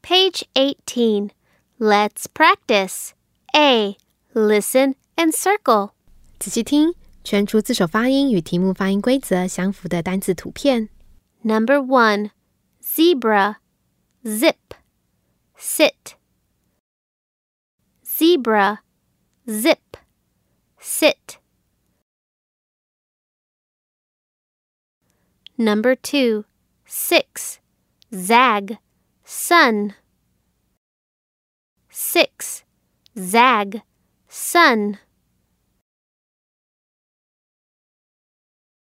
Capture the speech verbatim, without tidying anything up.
Page eighteen. Let's practice. A. Listen and circle. 仔细听，圈出字首发音与题目发音规则相符的单字图片。 Number one. Zebra. Zip. Sit. Zebra. Zip. Sit. Number two. Six. Zag. Sun. Six. Zag. Sun.